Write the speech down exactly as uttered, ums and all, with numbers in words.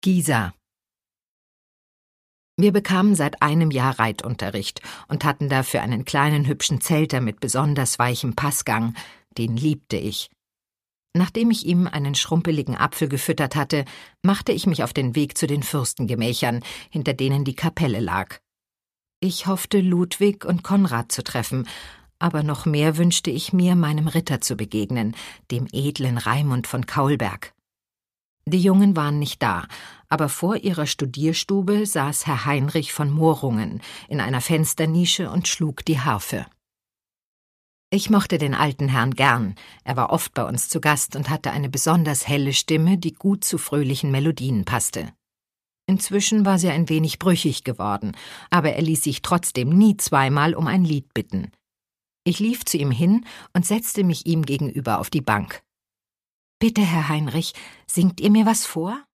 Gisa. Wir bekamen seit einem Jahr Reitunterricht und hatten dafür einen kleinen hübschen Zelter mit besonders weichem Passgang, den liebte ich. Nachdem ich ihm einen schrumpeligen Apfel gefüttert hatte, machte ich mich auf den Weg zu den Fürstengemächern, hinter denen die Kapelle lag. Ich hoffte, Ludwig und Konrad zu treffen, aber noch mehr wünschte ich mir, meinem Ritter zu begegnen, dem edlen Raimund von Kaulberg. Die Jungen waren nicht da, aber vor ihrer Studierstube saß Herr Heinrich von Mohrungen in einer Fensternische und schlug die Harfe. Ich mochte den alten Herrn gern, er war oft bei uns zu Gast und hatte eine besonders helle Stimme, die gut zu fröhlichen Melodien passte. Inzwischen war sie ein wenig brüchig geworden, aber er ließ sich trotzdem nie zweimal um ein Lied bitten. Ich lief zu ihm hin und setzte mich ihm gegenüber auf die Bank. »Bitte, Herr Heinrich, singt ihr mir was vor?«